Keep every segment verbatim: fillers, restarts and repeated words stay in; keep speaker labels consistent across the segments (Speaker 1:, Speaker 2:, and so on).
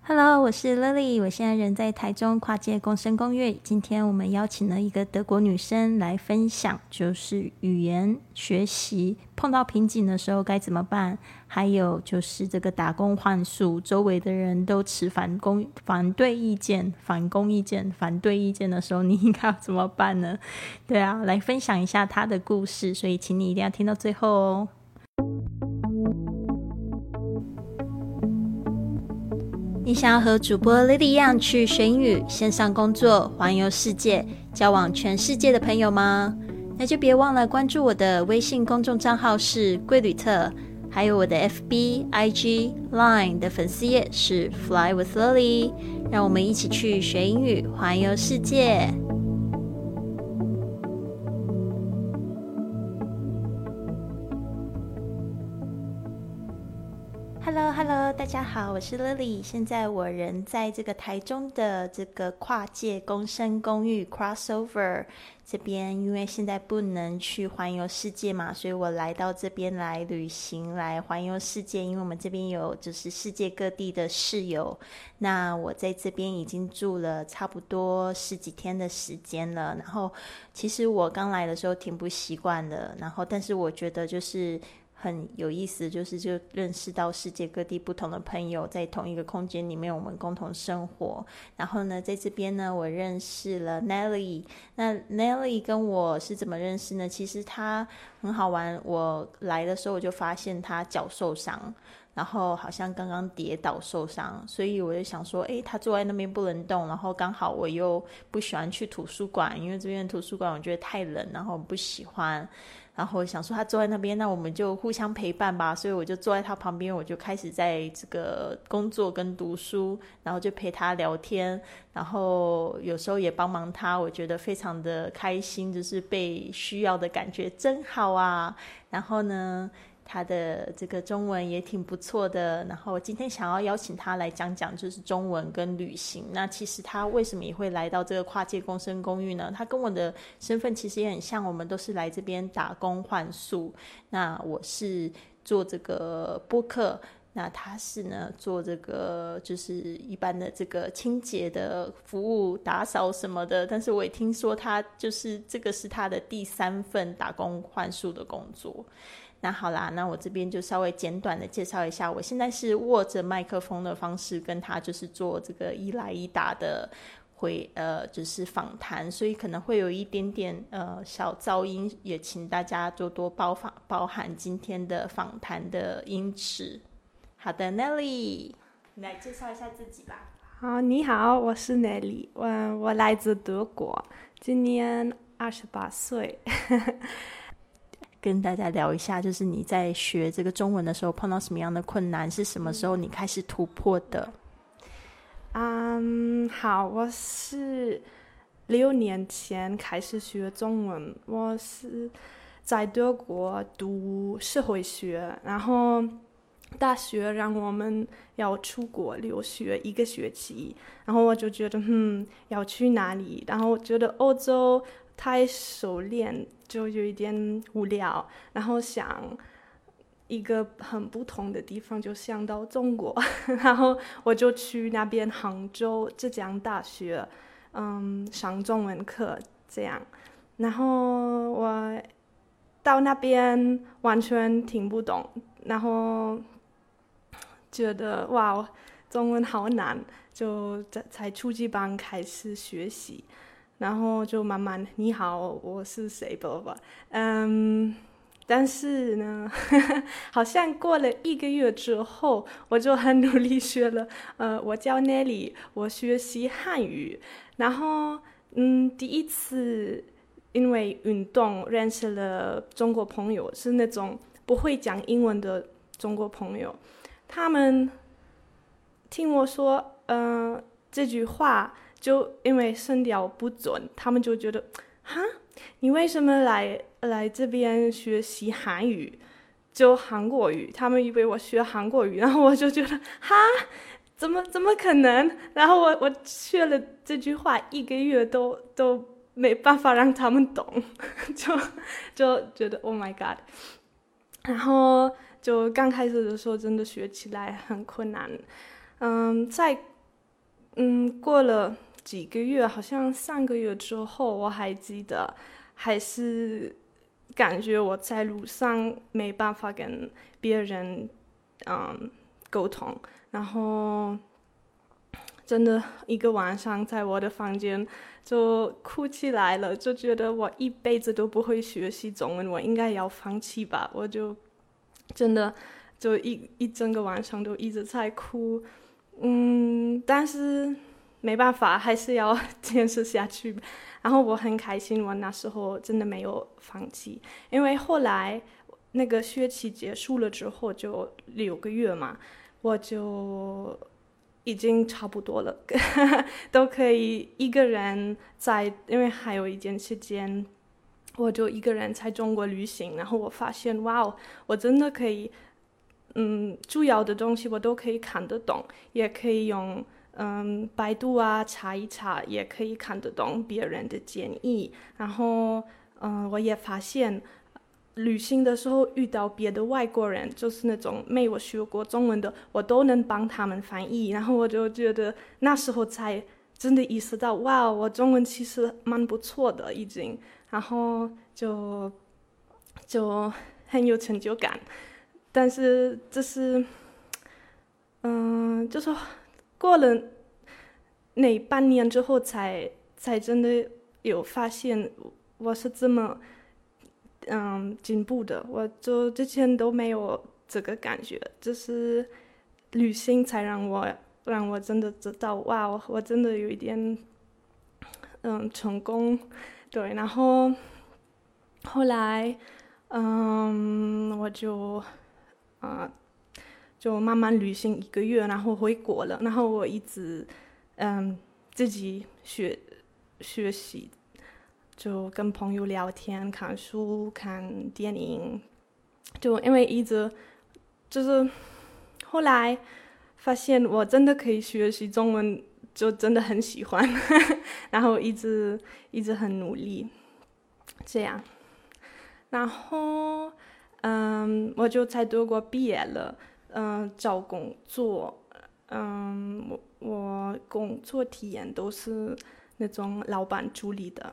Speaker 1: Hello，我是 Lily， 我现在人在台中跨界共生公寓。今天我们邀请了一个德国女生来分享，就是语言学习碰到瓶颈的时候该怎么办，还有就是这个打工换宿，周围的人都持反攻反对意见、反攻意见、反对意见的时候，你应该要怎么办呢？对啊，来分享一下她的故事，所以请你一定要听到最后哦。你想要和主播 Lily 一样去学英语、线上工作、环游世界、交往全世界的朋友吗？那就别忘了关注我的微信公众账号是贵旅特，还有我的 F B、I G、Line 的粉丝页是 Fly with Lily， 让我们一起去学英语、环游世界。Hello Hello， 大家好，我是 Lily。现在我人在这个台中的这个跨界共生公寓 Crossover 这边，因为现在不能去环游世界嘛，所以我来到这边来旅行，来环游世界。因为我们这边有就是世界各地的室友，那我在这边已经住了差不多十几天的时间了。然后其实我刚来的时候挺不习惯的，然后但是我觉得就是很有意思，就是就认识到世界各地不同的朋友，在同一个空间里面我们共同生活。然后呢在这边呢我认识了 Nelly。 那 Nelly 跟我是怎么认识呢？其实她很好玩，我来的时候我就发现她脚受伤，然后好像刚刚跌倒受伤，所以我就想说诶，他坐在那边不能动，然后刚好我又不喜欢去图书馆，因为这边的图书馆我觉得太冷，然后我不喜欢，然后我想说他坐在那边，那我们就互相陪伴吧，所以我就坐在他旁边，我就开始在这个工作跟读书，然后就陪他聊天，然后有时候也帮忙他，我觉得非常的开心，就是被需要的感觉真好啊。然后呢他的这个中文也挺不错的，然后今天想要邀请他来讲讲就是中文跟旅行。那其实他为什么也会来到这个跨界共生公寓呢？他跟我的身份其实也很像，我们都是来这边打工换宿。那我是做这个播客，那他是呢做这个就是一般的这个清洁的服务，打扫什么的。但是我也听说他就是这个是他的第三份打工换宿的工作。那好啦，那我这边就稍微简短的介绍一下，我现在是握着麦克风的方式跟他就是做这个一来一答的会呃就是访谈，所以可能会有一点点呃小噪音，也请大家多多包涵包涵今天的访谈的音质。好的 Nelly， 你来介绍一下自己吧。
Speaker 2: 好，你好，我是 Nelly， 我我来自德国，今年二十八岁。
Speaker 1: 跟大家聊一下，就是你在学这个中文的时候碰到什么样的困难，是什么时候你开始突破的？
Speaker 2: 嗯，好，我是六年前开始学中文，我是在德国读社会学，然后大学让我们要出国留学一个学期，然后我就觉得嗯要去哪里，然后我觉得欧洲太熟练就有一点无聊，然后想一个很不同的地方，就想到中国然后我就去那边杭州浙江大学嗯上中文课这样，然后我到那边完全听不懂，然后觉得哇中文好难，就在初级班开始学习，然后就慢慢你好我是谁吧吧，嗯，但是呢呵呵好像过了一个月之后，我就很努力学了，呃，我叫 Nelly， 我学习汉语，然后嗯，第一次因为运动认识了中国朋友，是那种不会讲英文的中国朋友，他们听我说呃这句话，就因为声调不准，他们就觉得哈，你为什么来来这边学习韩语，就韩国语，他们以为我学韩国语，然后我就觉得哈怎么怎么可能，然后我我学了这句话一个月都都没办法让他们懂就就觉得 Oh my god， 然后就刚开始的时候真的学起来很困难。嗯，在嗯，过了几个月，好像三个月之后，我还记得，还是感觉我在路上没办法跟别人嗯沟通，然后真的一个晚上在我的房间就哭起来了，就觉得我一辈子都不会学习中文，我应该要放弃吧。我就真的就一一整个晚上都一直在哭，嗯，但是没办法，还是要坚持下去。然后我很开心，我那时候真的没有放弃，因为后来那个学期结束了之后就六个月嘛，我就已经差不多了，都可以一个人在，因为还有一段时间，我就一个人在中国旅行，然后我发现，哇哦，我真的可以，嗯，主要的东西我都可以看得懂，也可以用，嗯，百度啊查一查，也可以看得懂别人的建议，然后，嗯，我也发现。旅行的时候遇到别的外国人，就是那种没有学过中文的，我都能帮他们翻译。然后我就觉得那时候才真的意识到，哇，我中文其实蛮不错的已经。然后就就很有成就感。但是这是，嗯，就是过了那半年之后才，才真的有发现我是这么。嗯，进步的，我就之前都没有这个感觉，就是旅行才让我让我真的知道，哇，我我真的有一点嗯成功，对，然后后来嗯我就啊、呃、就慢慢旅行一个月，然后回国了，然后我一直嗯自己学学习。就跟朋友聊天、看书、看电影，就因为一直就是后来发现我真的可以学习中文，就真的很喜欢，然后一直一直很努力，这样，然后嗯，我就在德国毕业了，嗯，找工作，嗯，我我工作体验都是那种老板助理的。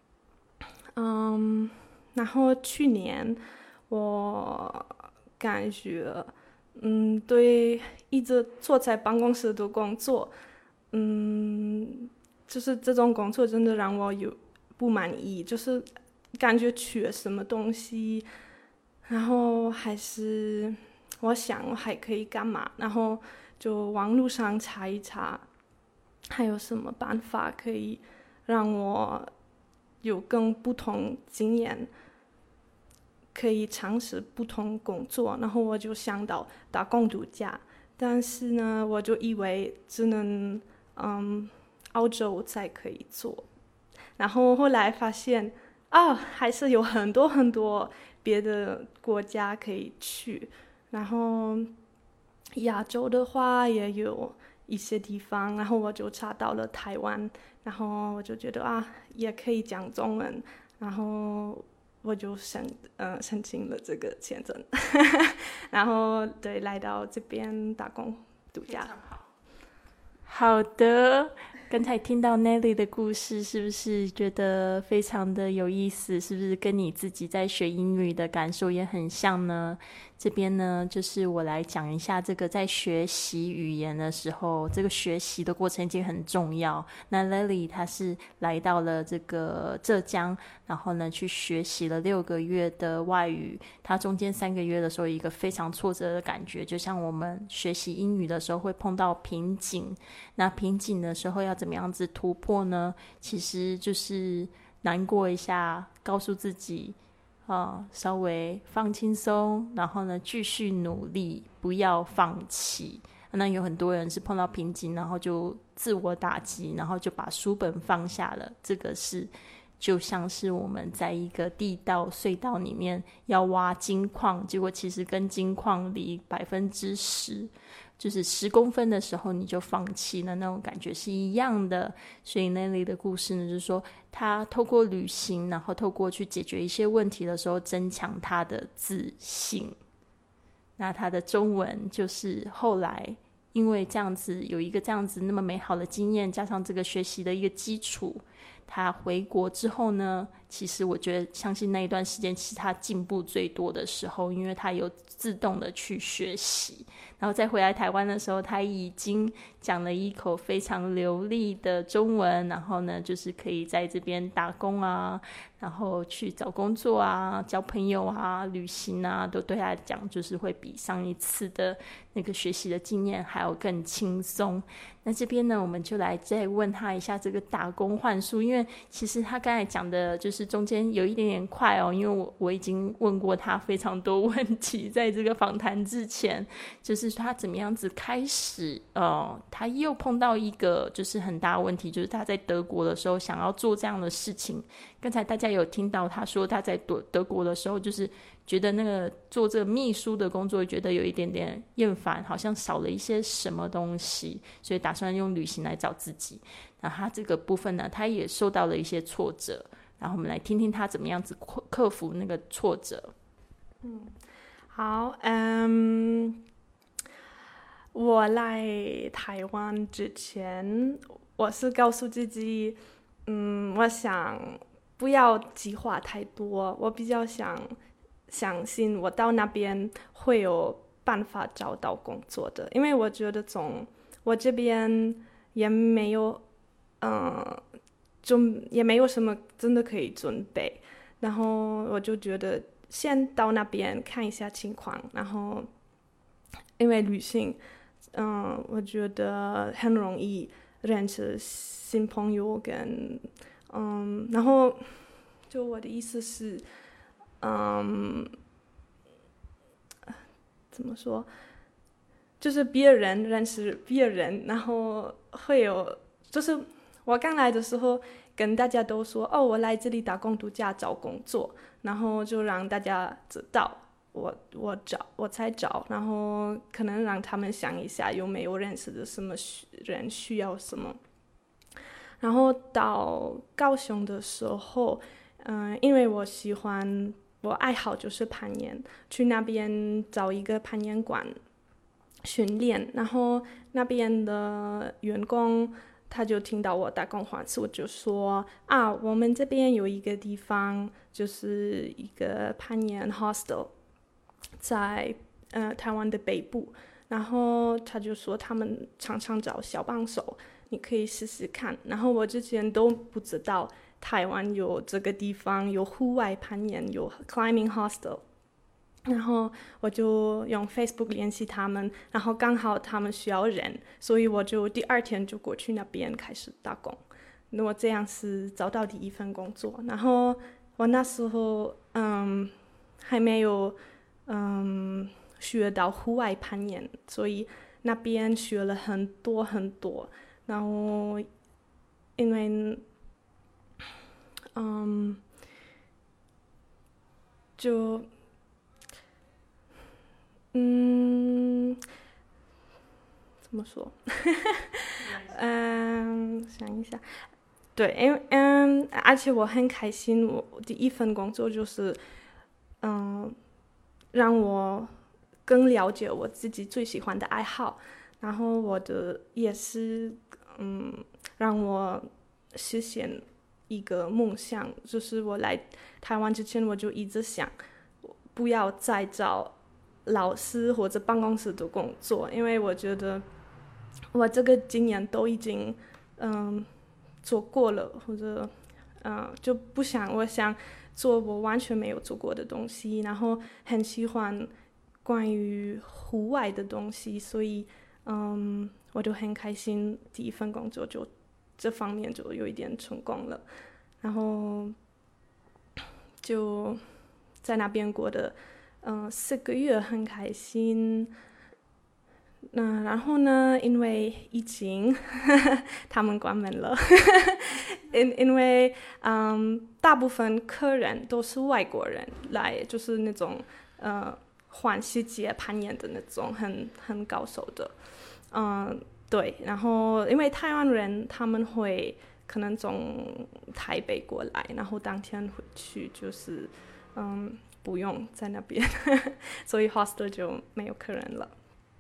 Speaker 2: 嗯，然后去年我感觉，嗯，对，一直坐在办公室的工作，嗯，就是这种工作真的让我有不满意，就是感觉缺什么东西，然后还是我想我还可以干嘛，然后就网络上查一查，还有什么办法可以让我。有更不同经验，可以尝试不同工作，然后我就想到打工度假，但是呢，我就以为只能嗯澳洲才可以做，然后后来发现啊，还是有很多很多别的国家可以去，然后亚洲的话也有一些地方，然后我就查到了台湾。然后我就觉得啊，也可以讲中文，然后我就申呃申请了这个签证，然后对来到这边打工度假。
Speaker 1: 好的，刚才听到 Nelly 的故事，是不是觉得非常的有意思？是不是跟你自己在学英语的感受也很像呢？这边呢，就是我来讲一下这个在学习语言的时候，这个学习的过程已经很重要。那 Lily 她是来到了这个浙江，然后呢去学习了六个月的外语。她中间三个月的时候，一个非常挫折的感觉，就像我们学习英语的时候会碰到瓶颈。那瓶颈的时候要怎么样子突破呢？其实就是难过一下，告诉自己。呃、稍微放轻松，然后呢继续努力，不要放弃。那有很多人是碰到瓶颈，然后就自我打击，然后就把书本放下了。这个是就像是我们在一个地道隧道里面要挖金矿，结果其实跟金矿离百分之十，就是十公分的时候你就放弃了，那种感觉是一样的。所以 Nelly 的故事呢，就是说他透过旅行，然后透过去解决一些问题的时候，增强他的自信。那他的中文就是后来因为这样子有一个这样子那么美好的经验，加上这个学习的一个基础，他回国之后呢，其实我觉得相信那一段时间其实他进步最多的时候，因为他有自动的去学习，然后再回来台湾的时候，他已经讲了一口非常流利的中文，然后呢就是可以在这边打工啊，然后去找工作啊，交朋友啊，旅行啊，都对他来讲就是会比上一次的那个学习的经验还要更轻松。那这边呢，我们就来再问他一下这个打工换宿，因为其实他刚才讲的就是中间有一点点快哦，因为我我已经问过他非常多问题，在这个访谈之前，就是他怎么样子开始，呃，他又碰到一个就是很大的问题，就是他在德国的时候想要做这样的事情。刚才大家有听到他说他在德德国的时候，就是觉得那个做这个秘书的工作觉得有一点点厌烦，好像少了一些什么东西，所以打算用旅行来找自己。那他这个部分呢，他也受到了一些挫折，然后我们来听听他怎么样子克服那个挫折。
Speaker 2: 嗯，好，嗯，我来台湾之前，我是告诉自己，嗯，我想不要计划太多，我比较想相信我到那边会有办法找到工作的，因为我觉得从我这边也没有，嗯，就也没有什么真的可以准备，然后我就觉得先到那边看一下情况，然后因为旅行，嗯，我觉得很容易认识新朋友跟，嗯，然后就我的意思是，嗯，怎么说？就是别人认识别人，然后会有，就是我刚来的时候跟大家都说，哦，我来这里打工度假找工作，然后就让大家知道我我找我才找，然后可能让他们想一下有没有认识的什么人需要什么。然后到高雄的时候，嗯、呃，因为我喜欢我爱好就是攀岩，去那边找一个攀岩馆训练，然后那边的员工他就听到我打工换宿，就说啊，我们这边有一个地方就是一个攀岩 hostel， 在呃台湾的北部，然后他就说他们常常找小帮手，你可以试试看。然后我之前都不知道台湾有这个地方，有户外攀岩，有 climbing hostel。然后我就用 Facebook 联系他们，然后刚好他们需要人，所以我就第二天就过去那边开始打工。那我这样是找到第一份工作，然后我那时候嗯还没有嗯学到户外攀岩，所以那边学了很多很多。然后因为嗯就嗯，怎么说？嗯，想一下，对，因为嗯，而且我很开心，我第一份工作就是，嗯，让我更了解我自己最喜欢的爱好，然后我的也是，嗯，让我实现一个梦想，就是我来台湾之前我就一直想，不要再找老师或者办公室的工作，因为我觉得我这个经验都已经嗯做过了，或者嗯就不想我想做我完全没有做过的东西，然后很喜欢关于户外的东西，所以嗯我就很开心第一份工作就这方面就有一点成功了，然后就在那边过的嗯，四个月很开心。那然后呢？因为疫情，他们关门了。因因为嗯，大部分客人都是外国人来，就是那种呃环世界攀岩的那种很很高手的。嗯，对。然后因为台湾人他们会可能从台北过来，然后当天回去，就是嗯。不用在那边所以 hostel 就没有客人了，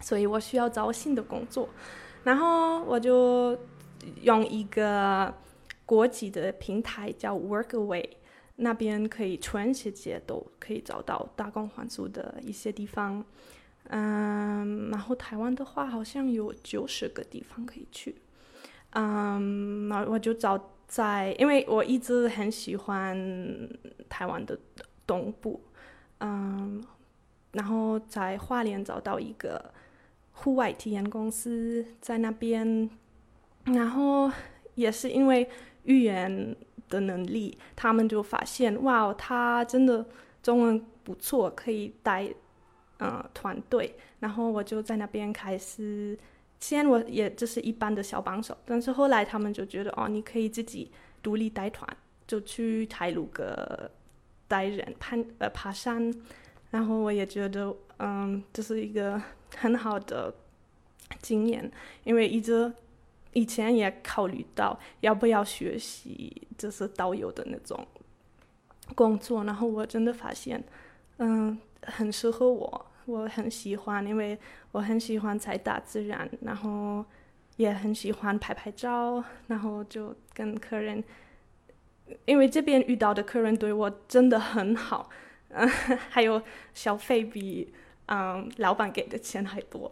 Speaker 2: 所以我需要找新的工作。然后我就用一个国际的平台叫 Workaway， 那边可以全世界都可以找到打工换宿的一些地方。嗯，然后台湾的话好像有九十个地方可以去。嗯，那我就找在，因为我一直很喜欢台湾的东部，嗯，然后在花莲找到一个户外体验公司在那边，然后也是因为语言的能力，他们就发现哇，他真的中文不错，可以带呃团队，然后我就在那边开始，先我也就是一般的小帮手，但是后来他们就觉得哦，你可以自己独立带团，就去台鲁阁带人攀呃爬山，然后我也觉得嗯，这是一个很好的经验，因为一直以前也考虑到要不要学习就是导游的那种工作，然后我真的发现嗯很适合我，我很喜欢，因为我很喜欢在大自然，然后也很喜欢拍拍照，然后就跟客人，因为这边遇到的客人对我真的很好，嗯，还有小费比嗯老板给的钱还多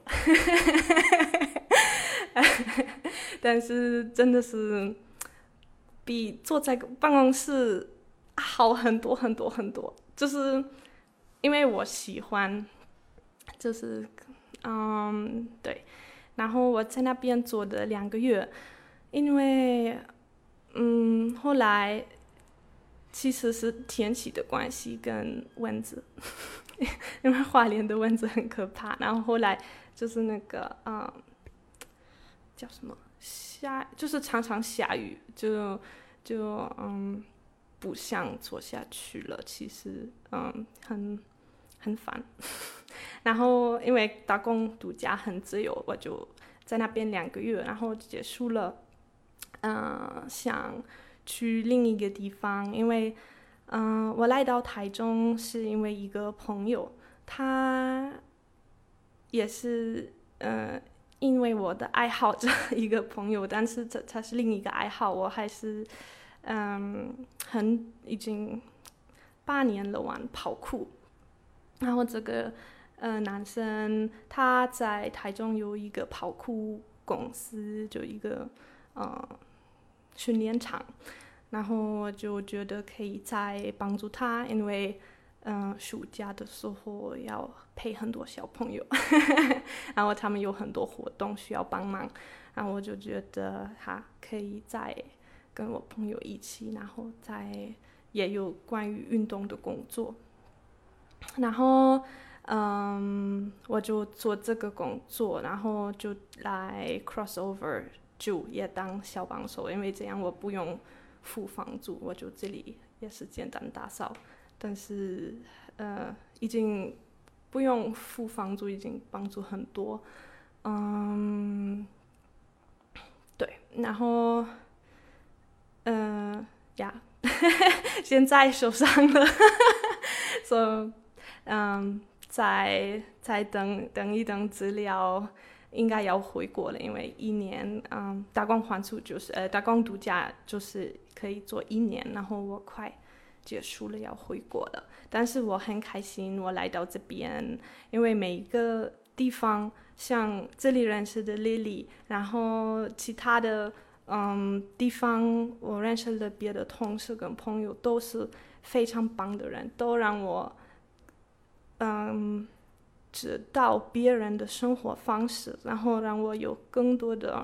Speaker 2: 但是真的是比坐在办公室好很多很多很多，就是因为我喜欢，就是嗯对，然后我在那边做了两个月，因为嗯后来其实是天气的关系跟蚊子因为花莲的蚊子很可怕，然后后来就是那个嗯叫什么下，就是常常下雨，就就嗯不想做下去了，其实嗯很很烦然后因为打工度假很自由，我就在那边两个月，然后结束了嗯想去另一个地方，因为嗯我来到台中是因为一个朋友，他也是呃因为我的爱好这一个朋友，但是这他是另一个爱好，我还是嗯很已经八年了玩跑酷，然后这个呃男生他在台中有一个跑酷公司，就一个呃训练场，然后我就觉得可以再帮助他，因为嗯，暑假的时候要陪很多小朋友然后他们有很多活动需要帮忙，然后我就觉得他可以再跟我朋友一起，然后再也有关于运动的工作，然后嗯，我就做这个工作，然后就来 crossover 就也当小帮手，因为这样我不用付房租，我就这里也是简单打扫，但是呃已经不用付房租，已经帮助很多，嗯，对，然后嗯呀现在受伤了所以嗯再再等等一等资料，应该要回国了，因为一年嗯打工换宿就是呃打工度假就是可以做一年，然后我快结束了要回国了，但是我很开心我来到这边，因为每一个地方像这里认识的 Lily， 然后其他的嗯地方我认识的别的同事跟朋友都是非常棒的人，都让我嗯知道别人的生活方式，然后让我有更多的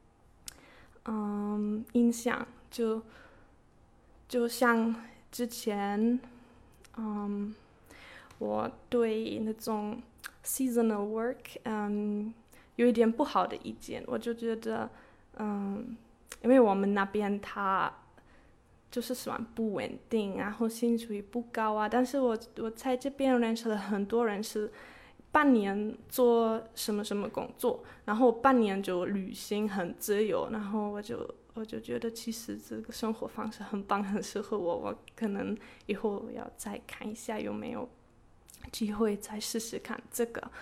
Speaker 2: 嗯印象，就就像之前嗯我对那种 seasonal work 嗯有一点不好的意见，我就觉得嗯因为我们那边它就是算不稳定，然后薪水不高啊，但是我我在这边认识了很多人是半年做什么什么工作，然后半年就旅行很自由，然后我就我就觉得其实这个生活方式很棒，很适合我，我可能以后要再看一下有没有机会再试试看这个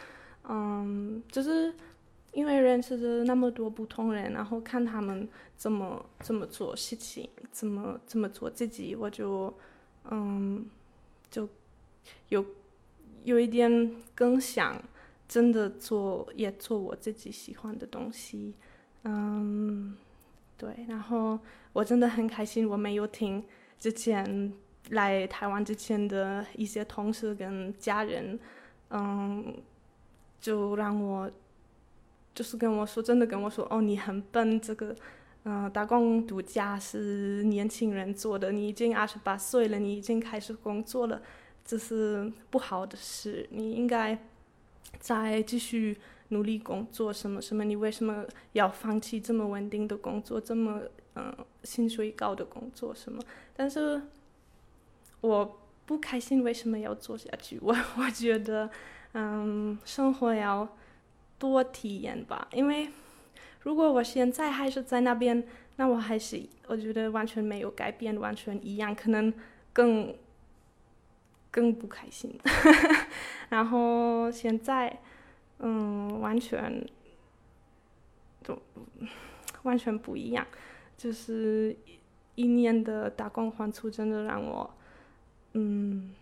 Speaker 2: 嗯，就是因为认识了那么多不同人，然后看他们怎么怎么做事情，怎么怎么做自己，我就嗯就有有一点更想真的做，也做我自己喜欢的东西。嗯，对，然后我真的很开心，我没有听之前来台湾之前的一些同事跟家人，嗯，就让我就是跟我说，真的跟我说，哦，你很笨，这个，嗯、呃，打工度假是年轻人做的，你已经二十八岁了，你已经开始工作了，这是不好的事，你应该再继续努力工作，什么什么，你为什么要放弃这么稳定的工作，这么嗯、呃、薪水高的工作什么？但是我不开心，为什么要做下去？我我觉得，嗯，生活要多体验吧，因为如果我现在还是在那边，那我还是我觉得完全没有改变，完全一样，可能更更不开心。然后现在，嗯，完全就完全不一样，就是一年的打工换宿真的让我，嗯，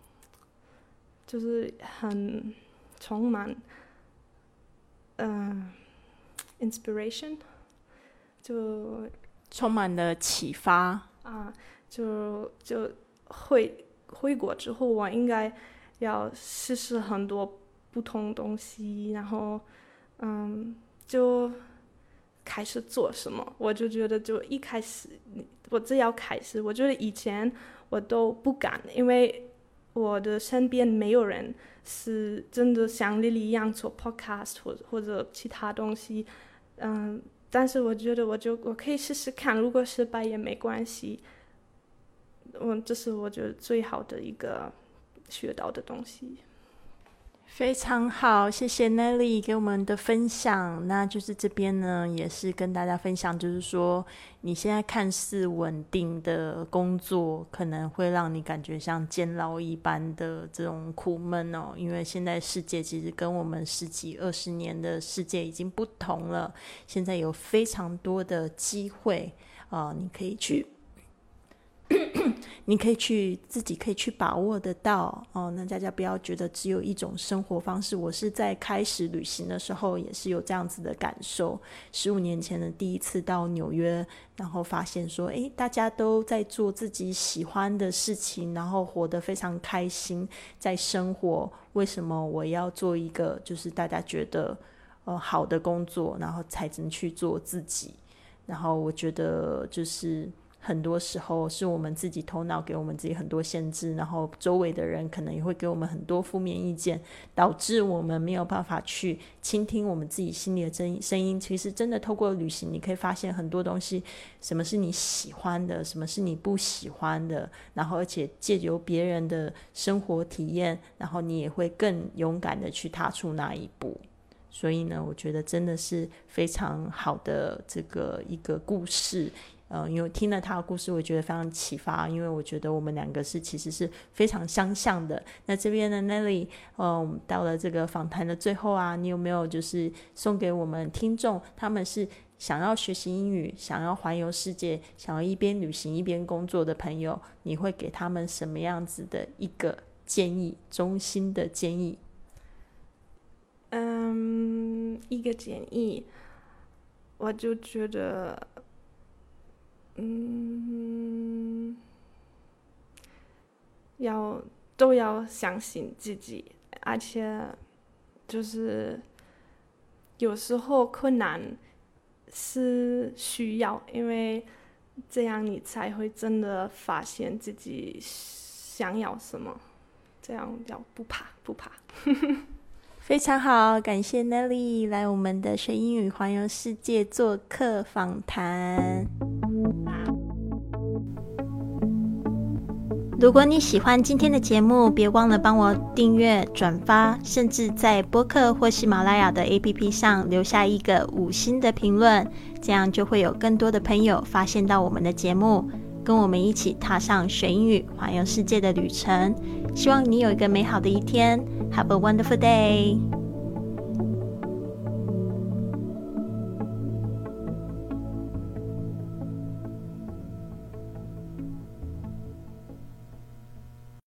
Speaker 2: 就是很充满，嗯、呃、，inspiration， 就
Speaker 1: 充满了启发
Speaker 2: 啊，就就回回国之后，我应该要试试很多不同东西，然后嗯，就开始做什么。我就觉得，就一开始我只要开始，我觉得以前我都不敢，因为我的身边没有人是真的像 Lily 一样做 podcast 或者或者其他东西，嗯，但是我觉得我就我可以试试看，如果失败也没关系。嗯，这是我觉得最好的一个学到的东西。
Speaker 1: 非常好，谢谢 Nelly 给我们的分享。那就是这边呢，也是跟大家分享，就是说你现在看似稳定的工作，可能会让你感觉像监牢一般的这种苦闷哦。因为现在世界其实跟我们十几二十年的世界已经不同了，现在有非常多的机会啊、呃，你可以去。你可以去自己可以去把握得到哦。那大家不要觉得只有一种生活方式。我是在开始旅行的时候也是有这样子的感受。十五年前的第一次到纽约，然后发现说，诶，大家都在做自己喜欢的事情，然后活得非常开心，在生活。为什么我要做一个就是大家觉得呃好的工作，然后才能去做自己？然后我觉得就是。很多时候是我们自己头脑给我们自己很多限制，然后周围的人可能也会给我们很多负面意见，导致我们没有办法去倾听我们自己心里的声音。其实真的透过旅行，你可以发现很多东西，什么是你喜欢的，什么是你不喜欢的，然后而且借由别人的生活体验，然后你也会更勇敢的去踏出那一步。所以呢，我觉得真的是非常好的这个一个故事。呃，因为听了他的故事，我觉得非常启发，因为我觉得我们两个是其实是非常相像的。那这边的 Nelly， 嗯，到了这个访谈的最后啊，你有没有就是送给我们听众，他们是想要学习英语，想要环游世界，想要一边旅行一边工作的朋友，你会给他们什么样子的一个建议，衷心的建议？
Speaker 2: 嗯，一个建议，我就觉得。嗯，要都要相信自己，而且就是有时候困难是需要，因为这样你才会真的发现自己想要什么，这样要不怕不怕。
Speaker 1: 非常好，感谢 Nelly 来我们的学英语环游世界做客访谈。如果你喜欢今天的节目，别忘了帮我订阅、转发，甚至在播客或喜马拉雅的 A P P 上留下一个五星的评论，这样就会有更多的朋友发现到我们的节目，跟我们一起踏上学英语环游世界的旅程。希望你有一个美好的一天。Have a wonderful day!